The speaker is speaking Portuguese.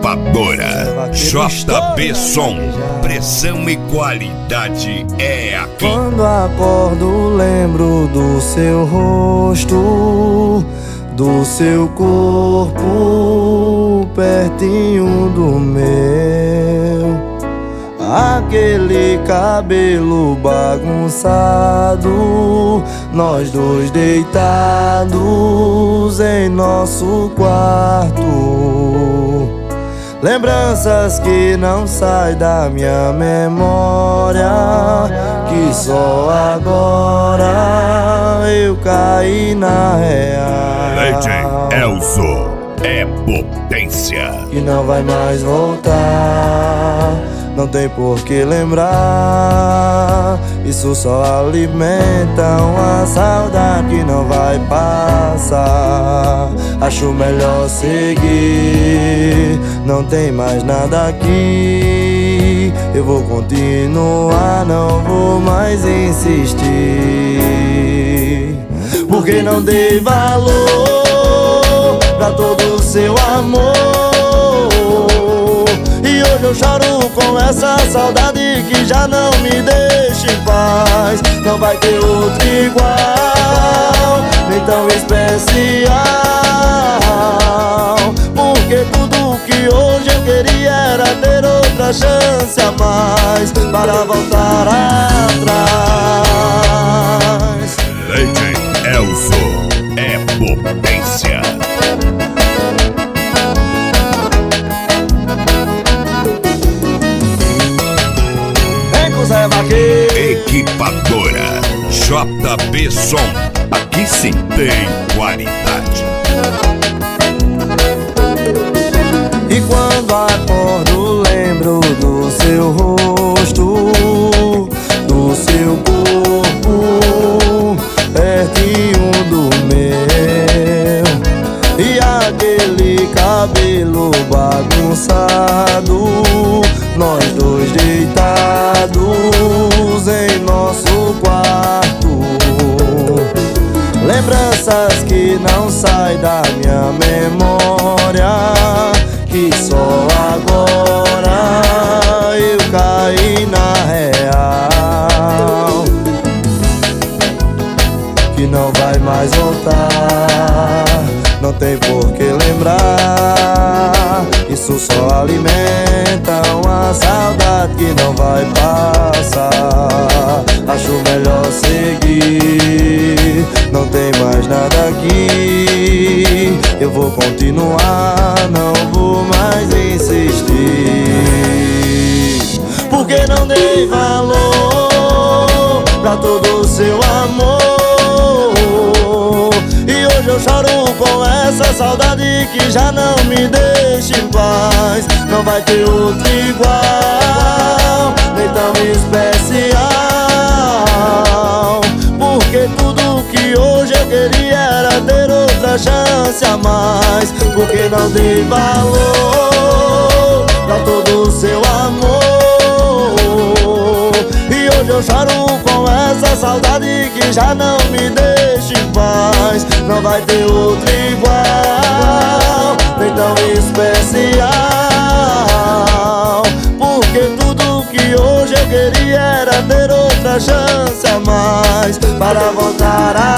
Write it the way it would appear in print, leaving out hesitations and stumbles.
Equipadora JB Som, pressão e qualidade é aqui. Quando acordo lembro do seu rosto, do seu corpo pertinho do meu, aquele cabelo bagunçado, nós dois deitados em nosso quarto. Lembranças que não saem da minha memória, que só agora eu caí na real. Lady Elzo é potência que não vai mais voltar, não tem por que lembrar. Isso só alimenta uma saudade que não vai passar. Acho melhor seguir, não tem mais nada aqui. Eu vou continuar, não vou mais insistir, porque não dei valor pra todo o seu amor. E hoje eu choro com essa saudade que já não me deixa em paz. Não vai ter outro igual, nem tão especial, porque tudo que hoje eu queria era ter outra chance a mais para voltar atrás. Lady Elzo é potência. Equipadora JB Som, aqui sim tem qualidade. E quando acordo lembro do seu rosto, do seu corpo pertinho do meu, e aquele cabelo bagunçado, nós dois deitados em nosso quarto. Lembranças que não saem da minha memória, que só agora eu caí na real, que não vai mais voltar, não tem por que lembrar. Isso só alimenta uma saudade que não vai passar. Acho melhor seguir, não tem mais nada aqui. Eu vou continuar, não vou mais insistir, porque não dei valor pra todo o seu amor. E hoje eu choro com essa saudade que já não me deixa em paz. Não vai ter outro igual, nem tão especial, porque tudo que hoje eu queria era ter outra chance a mais. Porque não dei valor pra todo o seu amor. E hoje eu choro com essa saudade que já não me deixa em paz. Não vai ter outro igual, nem tão especial, porque tudo que hoje eu queria era ter outra chance a mais para voltar a